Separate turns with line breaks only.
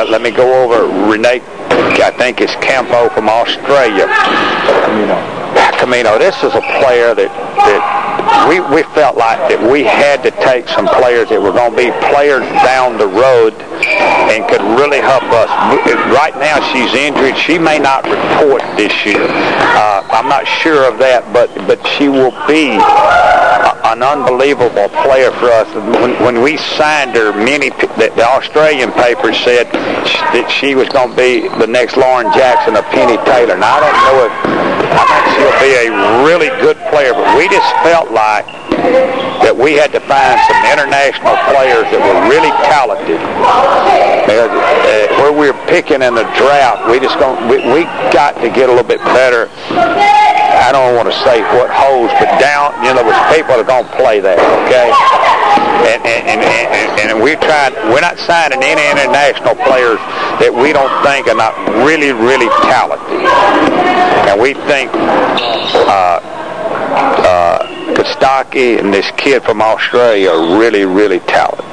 let me go over Renee. I think it's Campo from Australia. Camino. This is a player that we felt like that we had to take some players that were going to be players down the road and could really help us. Right now she's injured. She may not report this year. I'm not sure of that, but she will be an unbelievable player for us. When we signed her, the Australian papers said that she was going to be the next Lauren Jackson or Penny Taylor. Now, I don't know if I think she'll be a really good player, but we just felt like that we had to find some international players that were really talented. Where we were picking in the draft, we got to get a little bit better. I don't want to say what holes, but down, there's people that are going to play there, okay? And we're not signing any international players that we don't think are not really, really talented. And we think Kostaki and this kid from Australia are really, really talented.